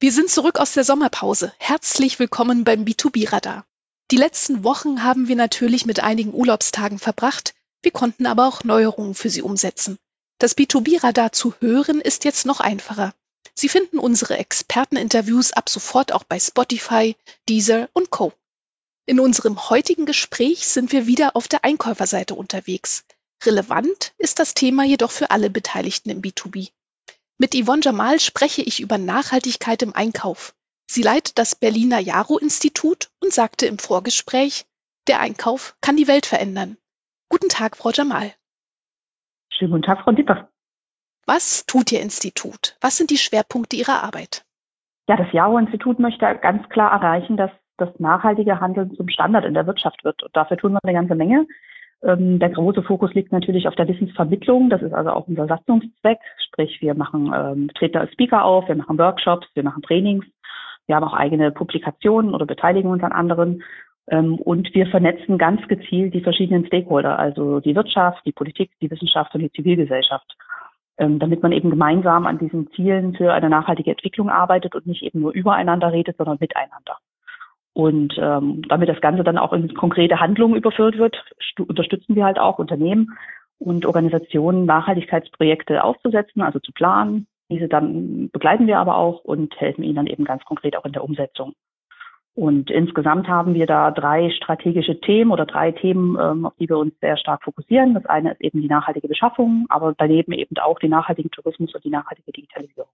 Wir sind zurück aus der Sommerpause. Herzlich willkommen beim B2B-Radar. Die letzten Wochen haben wir natürlich mit einigen Urlaubstagen verbracht. Wir konnten aber auch Neuerungen für Sie umsetzen. Das B2B-Radar zu hören ist jetzt noch einfacher. Sie finden unsere Experteninterviews ab sofort auch bei Spotify, Deezer und Co. In unserem heutigen Gespräch sind wir wieder auf der Einkäuferseite unterwegs. Relevant ist das Thema jedoch für alle Beteiligten im B2B. Mit Yvonne Jamal spreche ich über Nachhaltigkeit im Einkauf. Sie leitet das Berliner Jaro-Institut und sagte im Vorgespräch, der Einkauf kann die Welt verändern. Guten Tag, Frau Jamal. Schönen guten Tag, Frau Dipper. Was tut Ihr Institut? Was sind die Schwerpunkte Ihrer Arbeit? Ja, das Jaro-Institut möchte ganz klar erreichen, dass das nachhaltige Handeln zum Standard in der Wirtschaft wird. Und dafür tun wir eine ganze Menge. Der große Fokus liegt natürlich auf der Wissensvermittlung. Das ist also auch unser Satzungszweck. Sprich, wir treten als Speaker auf, wir machen Workshops, wir machen Trainings. Wir haben auch eigene Publikationen oder beteiligen uns an anderen. Und wir vernetzen ganz gezielt die verschiedenen Stakeholder, also die Wirtschaft, die Politik, die Wissenschaft und die Zivilgesellschaft, damit man eben gemeinsam an diesen Zielen für eine nachhaltige Entwicklung arbeitet und nicht eben nur übereinander redet, sondern miteinander. Und damit das Ganze dann auch in konkrete Handlungen überführt wird, unterstützen wir halt auch Unternehmen und Organisationen, Nachhaltigkeitsprojekte aufzusetzen, also zu planen. Diese dann begleiten wir aber auch und helfen ihnen dann eben ganz konkret auch in der Umsetzung. Und insgesamt haben wir da 3 strategische Themen oder 3 Themen, auf die wir uns sehr stark fokussieren. Das eine ist eben die nachhaltige Beschaffung, aber daneben eben auch die nachhaltige Tourismus und die nachhaltige Digitalisierung.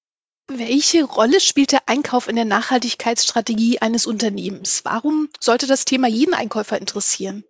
Welche Rolle spielt der Einkauf in der Nachhaltigkeitsstrategie eines Unternehmens? Warum sollte das Thema jeden Einkäufer interessieren?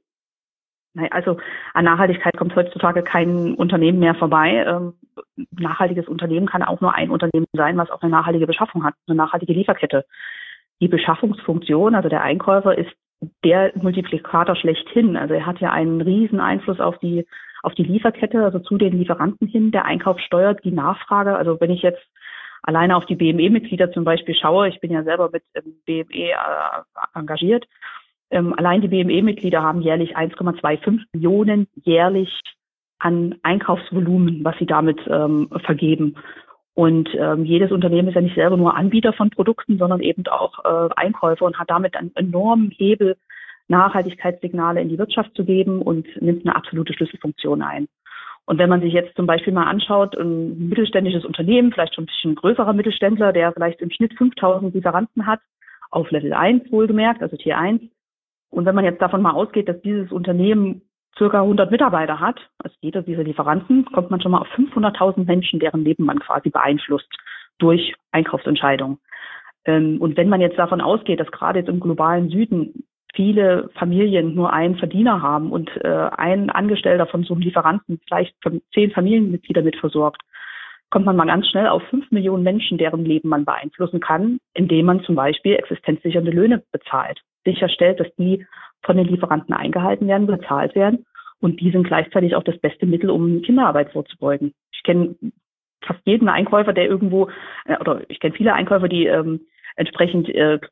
Also an Nachhaltigkeit kommt heutzutage kein Unternehmen mehr vorbei. Nachhaltiges Unternehmen kann auch nur ein Unternehmen sein, was auch eine nachhaltige Beschaffung hat, eine nachhaltige Lieferkette. Die Beschaffungsfunktion, also der Einkäufer, ist der Multiplikator schlechthin. Also er hat ja einen riesen Einfluss auf die Lieferkette, also zu den Lieferanten hin. Der Einkauf steuert die Nachfrage. Also wenn ich jetzt alleine auf die BME-Mitglieder zum Beispiel schaue, ich bin ja selber mit BME engagiert, allein die BME-Mitglieder haben jährlich 1,25 Millionen jährlich an Einkaufsvolumen, was sie damit vergeben. Und jedes Unternehmen ist ja nicht selber nur Anbieter von Produkten, sondern eben auch Einkäufer und hat damit einen enormen Hebel, Nachhaltigkeitssignale in die Wirtschaft zu geben und nimmt eine absolute Schlüsselfunktion ein. Und wenn man sich jetzt zum Beispiel mal anschaut, ein mittelständisches Unternehmen, vielleicht schon ein bisschen größerer Mittelständler, der vielleicht im Schnitt 5.000 Lieferanten hat, auf Level 1 wohlgemerkt, also Tier 1. Und wenn man jetzt davon mal ausgeht, dass dieses Unternehmen circa 100 Mitarbeiter hat, also jeder dieser Lieferanten, kommt man schon mal auf 500.000 Menschen, deren Leben man quasi beeinflusst durch Einkaufsentscheidungen. Und wenn man jetzt davon ausgeht, dass gerade jetzt im globalen Süden viele Familien nur einen Verdiener haben und ein Angestellter von so einem Lieferanten vielleicht 10 Familienmitglieder mit versorgt, kommt man mal ganz schnell auf 5 Millionen Menschen, deren Leben man beeinflussen kann, indem man zum Beispiel existenzsichernde Löhne bezahlt, sicherstellt, dass die von den Lieferanten eingehalten werden, bezahlt werden. Und die sind gleichzeitig auch das beste Mittel, um Kinderarbeit vorzubeugen. Ich kenne fast jeden Einkäufer, der irgendwo, oder ich kenne viele Einkäufer, die entsprechend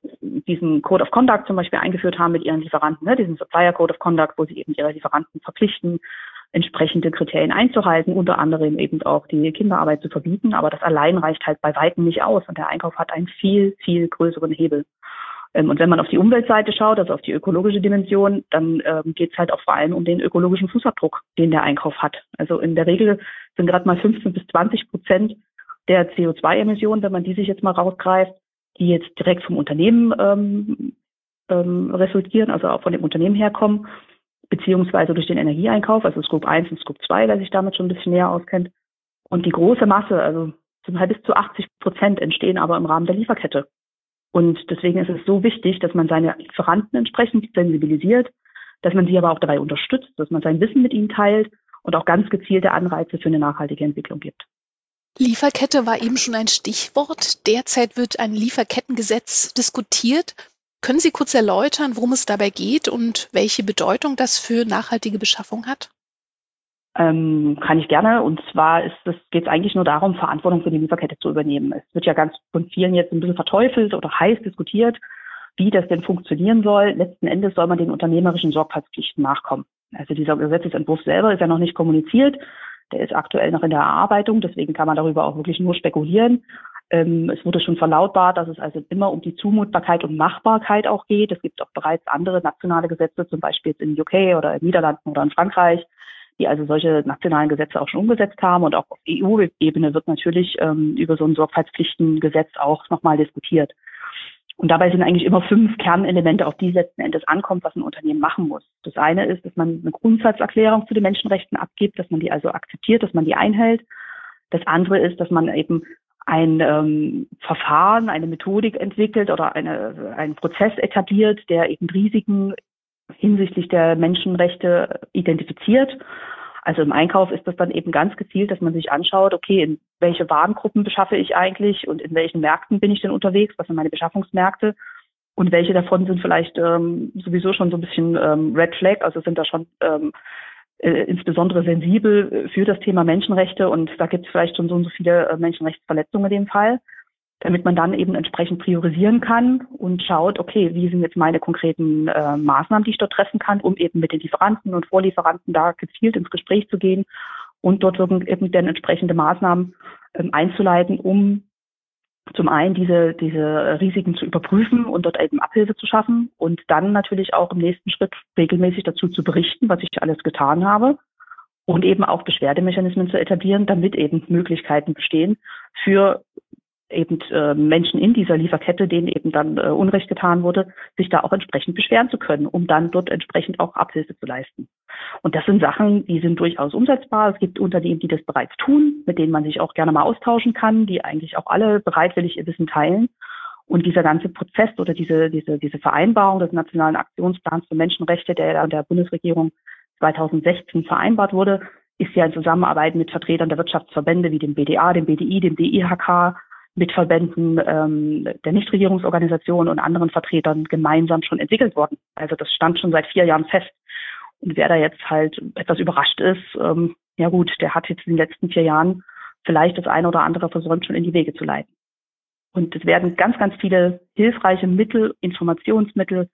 diesen Code of Conduct zum Beispiel eingeführt haben mit ihren Lieferanten, diesen Supplier Code of Conduct, wo sie eben ihre Lieferanten verpflichten, entsprechende Kriterien einzuhalten, unter anderem eben auch die Kinderarbeit zu verbieten. Aber das allein reicht halt bei weitem nicht aus. Und der Einkauf hat einen viel, viel größeren Hebel. Und wenn man auf die Umweltseite schaut, also auf die ökologische Dimension, dann geht es halt auch vor allem um den ökologischen Fußabdruck, den der Einkauf hat. Also in der Regel sind gerade mal 15-20% der CO2-Emissionen, wenn man die sich jetzt mal rausgreift, die jetzt direkt vom Unternehmen resultieren, also auch von dem Unternehmen herkommen, beziehungsweise durch den Energieeinkauf, also Scope 1 und Scope 2, wer sich damit schon ein bisschen näher auskennt. Und die große Masse, also zum Teil bis zu 80%, entstehen aber im Rahmen der Lieferkette. Und deswegen ist es so wichtig, dass man seine Lieferanten entsprechend sensibilisiert, dass man sie aber auch dabei unterstützt, dass man sein Wissen mit ihnen teilt und auch ganz gezielte Anreize für eine nachhaltige Entwicklung gibt. Lieferkette war eben schon ein Stichwort. Derzeit wird ein Lieferkettengesetz diskutiert. Können Sie kurz erläutern, worum es dabei geht und welche Bedeutung das für nachhaltige Beschaffung hat? Kann ich gerne. Und zwar geht es eigentlich nur darum, Verantwortung für die Lieferkette zu übernehmen. Es wird ja ganz von vielen jetzt ein bisschen verteufelt oder heiß diskutiert, wie das denn funktionieren soll. Letzten Endes soll man den unternehmerischen Sorgfaltspflichten nachkommen. Also dieser Gesetzesentwurf selber ist ja noch nicht kommuniziert. Der ist aktuell noch in der Erarbeitung. Deswegen kann man darüber auch wirklich nur spekulieren. Es wurde schon verlautbart, dass es also immer um die Zumutbarkeit und Machbarkeit auch geht. Es gibt auch bereits andere nationale Gesetze, zum Beispiel jetzt in UK oder in Niederlanden oder in Frankreich, die also solche nationalen Gesetze auch schon umgesetzt haben. Und auch auf EU-Ebene wird natürlich über so ein Sorgfaltspflichtengesetz auch nochmal diskutiert. Und dabei sind eigentlich immer 5 Kernelemente, auf die letzten Endes ankommt, was ein Unternehmen machen muss. Das eine ist, dass man eine Grundsatzerklärung zu den Menschenrechten abgibt, dass man die also akzeptiert, dass man die einhält. Das andere ist, dass man eben ein Verfahren, eine Methodik entwickelt oder einen Prozess etabliert, der eben Risiken hinsichtlich der Menschenrechte identifiziert. Also im Einkauf ist das dann eben ganz gezielt, dass man sich anschaut, okay, in welche Warengruppen beschaffe ich eigentlich und in welchen Märkten bin ich denn unterwegs, was sind meine Beschaffungsmärkte und welche davon sind vielleicht sowieso schon so ein bisschen Red Flag, also sind da schon insbesondere sensibel für das Thema Menschenrechte und da gibt es vielleicht schon so und so viele Menschenrechtsverletzungen in dem Fall, damit man dann eben entsprechend priorisieren kann und schaut, okay, wie sind jetzt meine konkreten Maßnahmen, die ich dort treffen kann, um eben mit den Lieferanten und Vorlieferanten da gezielt ins Gespräch zu gehen und dort eben dann entsprechende Maßnahmen einzuleiten, um zum einen diese Risiken zu überprüfen und dort eben Abhilfe zu schaffen und dann natürlich auch im nächsten Schritt regelmäßig dazu zu berichten, was ich alles getan habe und eben auch Beschwerdemechanismen zu etablieren, damit eben Möglichkeiten bestehen für eben Menschen in dieser Lieferkette, denen eben dann Unrecht getan wurde, sich da auch entsprechend beschweren zu können, um dann dort entsprechend auch Abhilfe zu leisten. Und das sind Sachen, die sind durchaus umsetzbar. Es gibt Unternehmen, die das bereits tun, mit denen man sich auch gerne mal austauschen kann, die eigentlich auch alle bereitwillig ihr Wissen teilen. Und dieser ganze Prozess oder diese Vereinbarung des Nationalen Aktionsplans für Menschenrechte, der der Bundesregierung 2016 vereinbart wurde, ist ja in Zusammenarbeit mit Vertretern der Wirtschaftsverbände wie dem BDA, dem BDI, dem DIHK, mit Verbänden der Nichtregierungsorganisationen und anderen Vertretern gemeinsam schon entwickelt worden. Also das stand schon seit 4 Jahren fest. Und wer da jetzt halt etwas überrascht ist, ja gut, der hat jetzt in den letzten 4 Jahren vielleicht das eine oder andere versäumt, schon in die Wege zu leiten. Und es werden ganz, ganz viele hilfreiche Mittel, Informationsmittel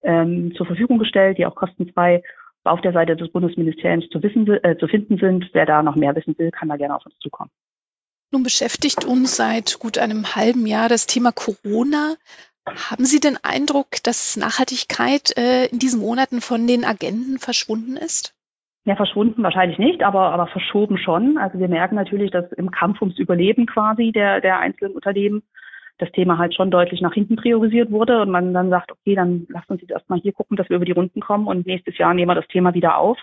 zur Verfügung gestellt, die auch kostenfrei auf der Seite des Bundesministeriums zu finden sind. Wer da noch mehr wissen will, kann da gerne auf uns zukommen. Nun beschäftigt uns seit gut einem halben Jahr das Thema Corona. Haben Sie den Eindruck, dass Nachhaltigkeit in diesen Monaten von den Agenden verschwunden ist? Ja, verschwunden wahrscheinlich nicht, aber verschoben schon. Also wir merken natürlich, dass im Kampf ums Überleben quasi der einzelnen Unternehmen das Thema halt schon deutlich nach hinten priorisiert wurde und man dann sagt, okay, dann lasst uns jetzt erstmal hier gucken, dass wir über die Runden kommen und nächstes Jahr nehmen wir das Thema wieder auf.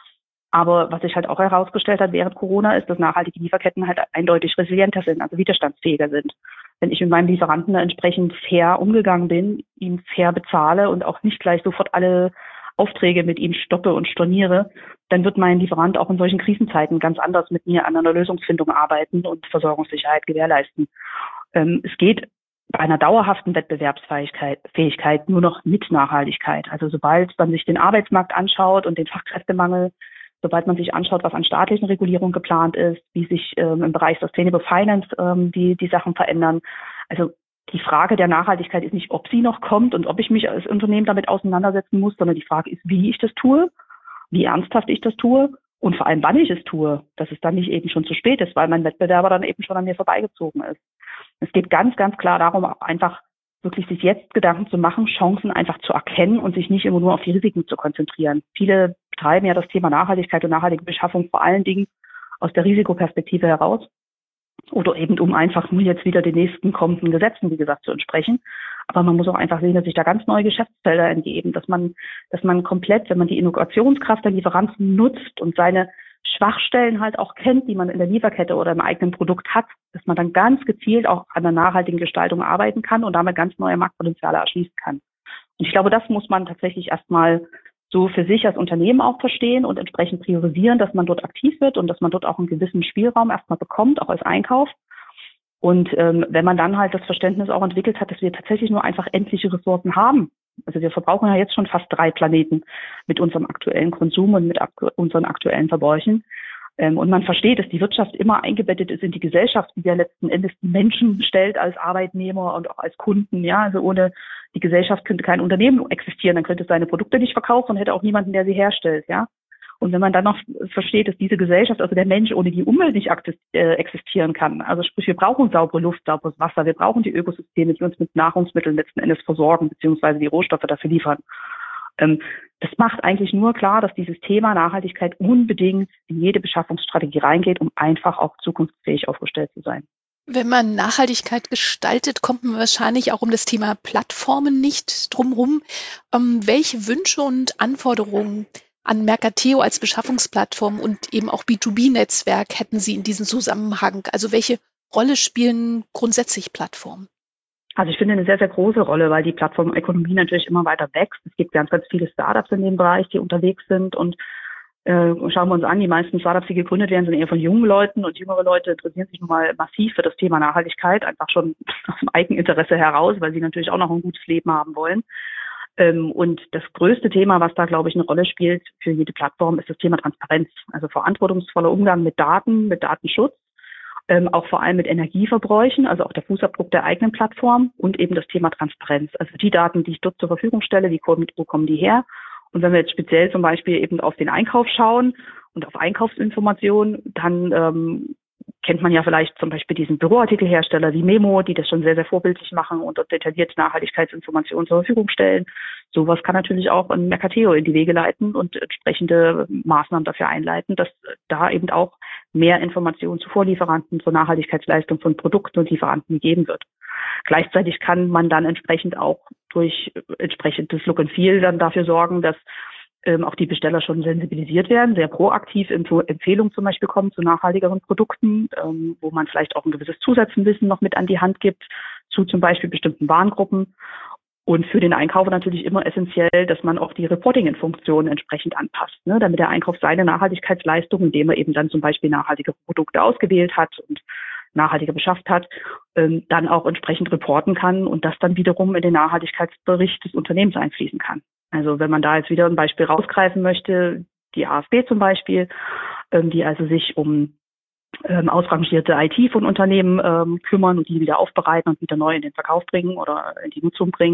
Aber was sich halt auch herausgestellt hat während Corona ist, dass nachhaltige Lieferketten halt eindeutig resilienter sind, also widerstandsfähiger sind. Wenn ich mit meinem Lieferanten entsprechend fair umgegangen bin, ihm fair bezahle und auch nicht gleich sofort alle Aufträge mit ihm stoppe und storniere, dann wird mein Lieferant auch in solchen Krisenzeiten ganz anders mit mir an einer Lösungsfindung arbeiten und Versorgungssicherheit gewährleisten. Es geht bei einer dauerhaften Wettbewerbsfähigkeit nur noch mit Nachhaltigkeit. Also sobald man sich den Arbeitsmarkt anschaut und den Fachkräftemangel, sobald man sich anschaut, was an staatlichen Regulierungen geplant ist, wie sich im Bereich Sustainable Finance die Sachen verändern. Also die Frage der Nachhaltigkeit ist nicht, ob sie noch kommt und ob ich mich als Unternehmen damit auseinandersetzen muss, sondern die Frage ist, wie ich das tue, wie ernsthaft ich das tue und vor allem, wann ich es tue, dass es dann nicht eben schon zu spät ist, weil mein Wettbewerber dann eben schon an mir vorbeigezogen ist. Es geht ganz, ganz klar darum, auch einfach wirklich sich jetzt Gedanken zu machen, Chancen einfach zu erkennen und sich nicht immer nur auf die Risiken zu konzentrieren. Viele betreiben ja das Thema Nachhaltigkeit und nachhaltige Beschaffung vor allen Dingen aus der Risikoperspektive heraus oder eben um einfach nur jetzt wieder den nächsten kommenden Gesetzen, wie gesagt, zu entsprechen. Aber man muss auch einfach sehen, dass sich da ganz neue Geschäftsfelder entgeben, dass man komplett, wenn man die Innovationskraft der Lieferanten nutzt und seine Schwachstellen halt auch kennt, die man in der Lieferkette oder im eigenen Produkt hat, dass man dann ganz gezielt auch an der nachhaltigen Gestaltung arbeiten kann und damit ganz neue Marktpotenziale erschließen kann. Und ich glaube, das muss man tatsächlich erstmal so für sich als Unternehmen auch verstehen und entsprechend priorisieren, dass man dort aktiv wird und dass man dort auch einen gewissen Spielraum erstmal bekommt, auch als Einkauf. Und wenn man dann halt das Verständnis auch entwickelt hat, dass wir tatsächlich nur einfach endliche Ressourcen haben. Also wir verbrauchen ja jetzt schon fast 3 Planeten mit unserem aktuellen Konsum und mit unseren aktuellen Verbräuchen. Und man versteht, dass die Wirtschaft immer eingebettet ist in die Gesellschaft, die ja letzten Endes die Menschen stellt als Arbeitnehmer und auch als Kunden. Ja, also ohne die Gesellschaft könnte kein Unternehmen existieren, dann könnte es seine Produkte nicht verkaufen und hätte auch niemanden, der sie herstellt. Ja, Und wenn man dann noch versteht, dass diese Gesellschaft, also der Mensch ohne die Umwelt nicht existieren kann, also sprich, wir brauchen saubere Luft, sauberes Wasser, wir brauchen die Ökosysteme, die uns mit Nahrungsmitteln letzten Endes versorgen, beziehungsweise die Rohstoffe dafür liefern. Das macht eigentlich nur klar, dass dieses Thema Nachhaltigkeit unbedingt in jede Beschaffungsstrategie reingeht, um einfach auch zukunftsfähig aufgestellt zu sein. Wenn man Nachhaltigkeit gestaltet, kommt man wahrscheinlich auch um das Thema Plattformen nicht drumherum. Welche Wünsche und Anforderungen an Mercateo als Beschaffungsplattform und eben auch B2B-Netzwerk hätten Sie in diesem Zusammenhang? Also welche Rolle spielen grundsätzlich Plattformen? Also ich finde eine sehr, sehr große Rolle, weil die Plattformökonomie natürlich immer weiter wächst. Es gibt ganz, ganz viele Startups in dem Bereich, die unterwegs sind und schauen wir uns an, die meisten Startups, die gegründet werden, sind eher von jungen Leuten und jüngere Leute interessieren sich nun mal massiv für das Thema Nachhaltigkeit, einfach schon aus dem Eigeninteresse heraus, weil sie natürlich auch noch ein gutes Leben haben wollen. Und das größte Thema, was da, glaube ich, eine Rolle spielt für jede Plattform, ist das Thema Transparenz. Also verantwortungsvoller Umgang mit Daten, mit Datenschutz, auch vor allem mit Energieverbräuchen, also auch der Fußabdruck der eigenen Plattform und eben das Thema Transparenz. Also die Daten, die ich dort zur Verfügung stelle, wo kommen die her? Und wenn wir jetzt speziell zum Beispiel eben auf den Einkauf schauen und auf Einkaufsinformationen, dann kennt man ja vielleicht zum Beispiel diesen Büroartikelhersteller wie Memo, die das schon sehr, sehr vorbildlich machen und dort detaillierte Nachhaltigkeitsinformationen zur Verfügung stellen. Sowas kann natürlich auch ein Mercateo in die Wege leiten und entsprechende Maßnahmen dafür einleiten, dass da eben auch mehr Informationen zu Vorlieferanten, zur Nachhaltigkeitsleistung von Produkten und Lieferanten gegeben wird. Gleichzeitig kann man dann entsprechend auch durch entsprechendes Look and Feel dann dafür sorgen, dass auch die Besteller schon sensibilisiert werden, sehr proaktiv Empfehlungen zum Beispiel kommen zu nachhaltigeren Produkten, wo man vielleicht auch ein gewisses Zusatzwissen noch mit an die Hand gibt zu zum Beispiel bestimmten Warengruppen. Und für den Einkauf natürlich immer essentiell, dass man auch die Reporting-Funktionen entsprechend anpasst, ne, damit der Einkauf seine Nachhaltigkeitsleistung, indem er eben dann zum Beispiel nachhaltige Produkte ausgewählt hat und nachhaltiger beschafft hat, dann auch entsprechend reporten kann und das dann wiederum in den Nachhaltigkeitsbericht des Unternehmens einfließen kann. Also wenn man da jetzt wieder ein Beispiel rausgreifen möchte, die AFB zum Beispiel, die also sich um ausrangierte IT von Unternehmen kümmern und die wieder aufbereiten und wieder neu in den Verkauf bringen oder in die Nutzung bringen.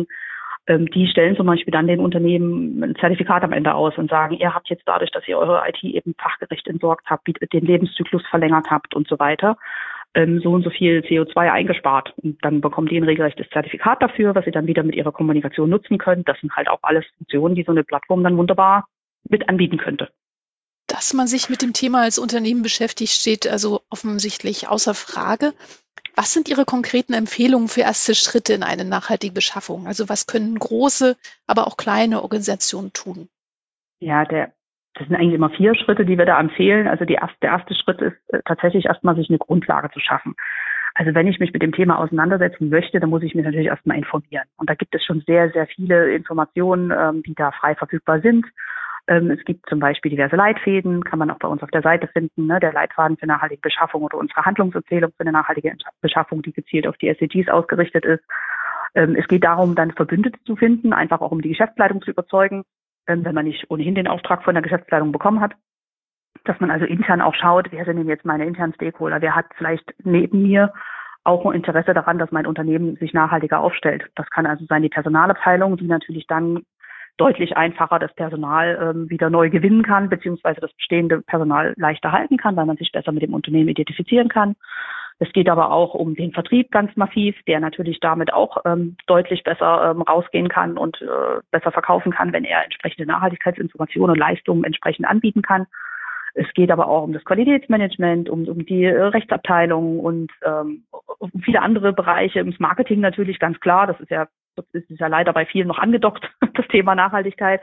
Die stellen zum Beispiel dann den Unternehmen ein Zertifikat am Ende aus und sagen, ihr habt jetzt dadurch, dass ihr eure IT eben fachgerecht entsorgt habt, den Lebenszyklus verlängert habt und so weiter, so und so viel CO2 eingespart. Und dann bekommen die ein regelrechtes Zertifikat dafür, was sie dann wieder mit ihrer Kommunikation nutzen können. Das sind halt auch alles Funktionen, die so eine Plattform dann wunderbar mit anbieten könnte. Dass man sich mit dem Thema als Unternehmen beschäftigt, steht also offensichtlich außer Frage. Was sind Ihre konkreten Empfehlungen für erste Schritte in eine nachhaltige Beschaffung? Also was können große, aber auch kleine Organisationen tun? Ja, das sind eigentlich immer 4 Schritte, die wir da empfehlen. Also der erste Schritt ist tatsächlich erstmal, sich eine Grundlage zu schaffen. Also wenn ich mich mit dem Thema auseinandersetzen möchte, dann muss ich mich natürlich erstmal informieren. Und da gibt es schon sehr, sehr viele Informationen, die da frei verfügbar sind. Es gibt zum Beispiel diverse Leitfäden, kann man auch bei uns auf der Seite finden, ne? Der Leitfaden für nachhaltige Beschaffung oder unsere Handlungsempfehlung für eine nachhaltige Beschaffung, die gezielt auf die SDGs ausgerichtet ist. Es geht darum, dann Verbündete zu finden, einfach auch um die Geschäftsleitung zu überzeugen, wenn man nicht ohnehin den Auftrag von der Geschäftsleitung bekommen hat. Dass man also intern auch schaut, wer sind denn jetzt meine internen Stakeholder, wer hat vielleicht neben mir auch ein Interesse daran, dass mein Unternehmen sich nachhaltiger aufstellt. Das kann also sein die Personalabteilung, die natürlich dann deutlich einfacher das Personal wieder neu gewinnen kann, beziehungsweise das bestehende Personal leichter halten kann, weil man sich besser mit dem Unternehmen identifizieren kann. Es geht aber auch um den Vertrieb ganz massiv, der natürlich damit auch deutlich besser rausgehen kann und besser verkaufen kann, wenn er entsprechende Nachhaltigkeitsinformationen und Leistungen entsprechend anbieten kann. Es geht aber auch um das Qualitätsmanagement, um die Rechtsabteilung und um viele andere Bereiche. Ums Marketing natürlich ganz klar. Das ist ja leider bei vielen noch angedockt, das Thema Nachhaltigkeit.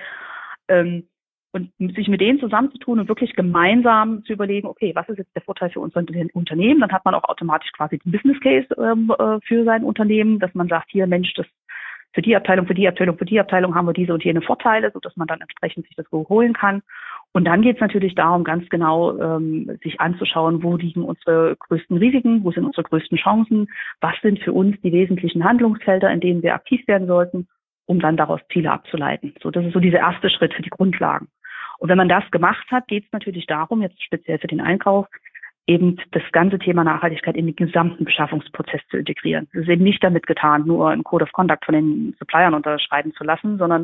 Und sich mit denen zusammenzutun und wirklich gemeinsam zu überlegen, okay, was ist jetzt der Vorteil für unser Unternehmen? Dann hat man auch automatisch quasi den Business Case für sein Unternehmen, dass man sagt, hier Mensch, das für die Abteilung haben wir diese und jene Vorteile, sodass man dann entsprechend sich das holen kann. Und dann geht es natürlich darum, ganz genau sich anzuschauen, wo liegen unsere größten Risiken, wo sind unsere größten Chancen, was sind für uns die wesentlichen Handlungsfelder, in denen wir aktiv werden sollten, um dann daraus Ziele abzuleiten. So, das ist so dieser erste Schritt für die Grundlagen. Und wenn man das gemacht hat, geht es natürlich darum, jetzt speziell für den Einkauf, eben das ganze Thema Nachhaltigkeit in den gesamten Beschaffungsprozess zu integrieren. Es ist eben nicht damit getan, nur einen Code of Conduct von den Suppliern unterschreiben zu lassen, sondern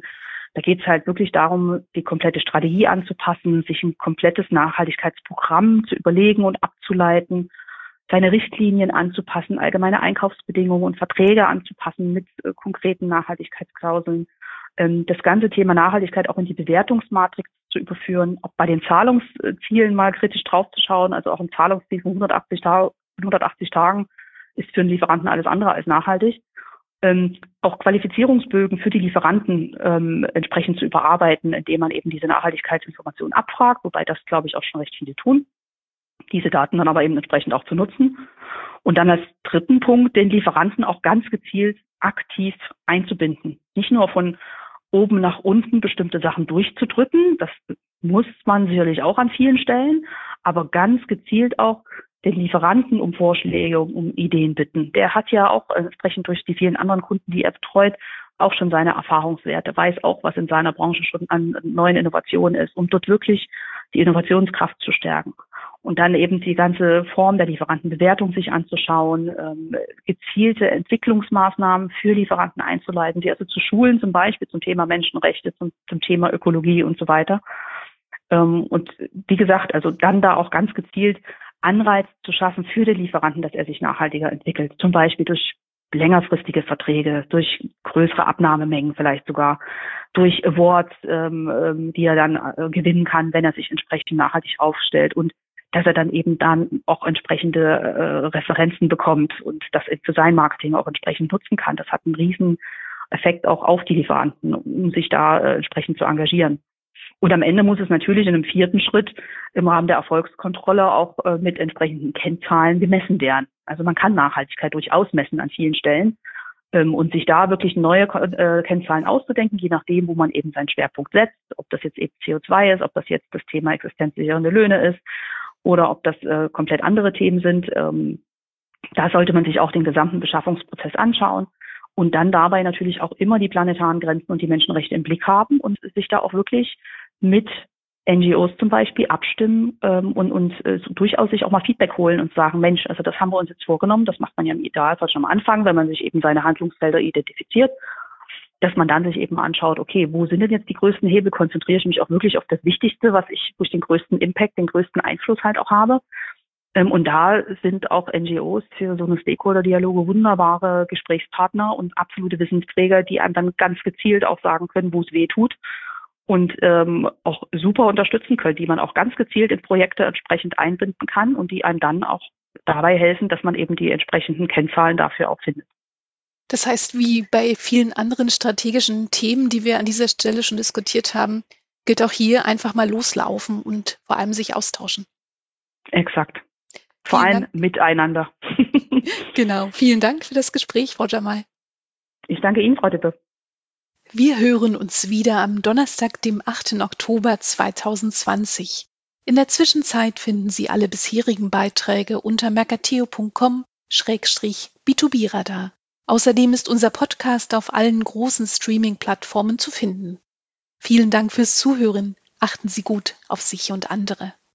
Da geht es halt wirklich darum, die komplette Strategie anzupassen, sich ein komplettes Nachhaltigkeitsprogramm zu überlegen und abzuleiten, seine Richtlinien anzupassen, allgemeine Einkaufsbedingungen und Verträge anzupassen mit konkreten Nachhaltigkeitsklauseln. Das ganze Thema Nachhaltigkeit auch in die Bewertungsmatrix zu überführen, auch bei den Zahlungszielen mal kritisch draufzuschauen. Also auch ein Zahlungsziel von 180 Tagen ist für einen Lieferanten alles andere als nachhaltig. Auch Qualifizierungsbögen für die Lieferanten entsprechend zu überarbeiten, indem man eben diese Nachhaltigkeitsinformationen abfragt, wobei das, glaube ich, auch schon recht viele tun. Diese Daten dann aber eben entsprechend auch zu nutzen. Und dann als dritten Punkt, den Lieferanten auch ganz gezielt aktiv einzubinden. Nicht nur von oben nach unten bestimmte Sachen durchzudrücken, das muss man sicherlich auch an vielen Stellen, aber ganz gezielt auch den Lieferanten um Vorschläge, um Ideen bitten. Der hat ja auch entsprechend durch die vielen anderen Kunden, die er betreut, auch schon seine Erfahrungswerte, weiß auch, was in seiner Branche schon an neuen Innovationen ist, um dort wirklich die Innovationskraft zu stärken. Und dann eben die ganze Form der Lieferantenbewertung sich anzuschauen, gezielte Entwicklungsmaßnahmen für Lieferanten einzuleiten, die also zu schulen, zum Beispiel zum Thema Menschenrechte, zum Thema Ökologie und so weiter. Und wie gesagt, also dann da auch ganz gezielt Anreiz zu schaffen für den Lieferanten, dass er sich nachhaltiger entwickelt, zum Beispiel durch längerfristige Verträge, durch größere Abnahmemengen vielleicht sogar, durch Awards, die er dann gewinnen kann, wenn er sich entsprechend nachhaltig aufstellt und dass er dann eben dann auch entsprechende Referenzen bekommt und das für sein Marketing auch entsprechend nutzen kann. Das hat einen riesen Effekt auch auf die Lieferanten, um sich da entsprechend zu engagieren. Und am Ende muss es natürlich in einem vierten Schritt im Rahmen der Erfolgskontrolle auch mit entsprechenden Kennzahlen gemessen werden. Also man kann Nachhaltigkeit durchaus messen an vielen Stellen und sich da wirklich neue Kennzahlen auszudenken, je nachdem, wo man eben seinen Schwerpunkt setzt, ob das jetzt eben CO2 ist, ob das jetzt das Thema existenzsichernde Löhne ist oder ob das komplett andere Themen sind. Da sollte man sich auch den gesamten Beschaffungsprozess anschauen und dann dabei natürlich auch immer die planetaren Grenzen und die Menschenrechte im Blick haben und sich da auch wirklich mit NGOs zum Beispiel abstimmen und durchaus sich auch mal Feedback holen und sagen, Mensch, also das haben wir uns jetzt vorgenommen, das macht man ja im Idealfall schon am Anfang, wenn man sich eben seine Handlungsfelder identifiziert, dass man dann sich eben anschaut, okay, wo sind denn jetzt die größten Hebel, konzentriere ich mich auch wirklich auf das Wichtigste, wo ich den größten Impact, den größten Einfluss halt auch habe. Und da sind auch NGOs für so eine Stakeholder-Dialoge wunderbare Gesprächspartner und absolute Wissensträger, die einem dann ganz gezielt auch sagen können, wo es weh tut und auch super unterstützen können, die man auch ganz gezielt in Projekte entsprechend einbinden kann und die einem dann auch dabei helfen, dass man eben die entsprechenden Kennzahlen dafür auch findet. Das heißt, wie bei vielen anderen strategischen Themen, die wir an dieser Stelle schon diskutiert haben, gilt auch hier einfach mal loslaufen und vor allem sich austauschen. Exakt. Vor allem miteinander. Genau. Vielen Dank für das Gespräch, Frau Jamal. Ich danke Ihnen, Frau Dippe. Wir hören uns wieder am Donnerstag, dem 8. Oktober 2020. In der Zwischenzeit finden Sie alle bisherigen Beiträge unter mercateo.com/B2B-Radar. Außerdem ist unser Podcast auf allen großen Streaming-Plattformen zu finden. Vielen Dank fürs Zuhören. Achten Sie gut auf sich und andere.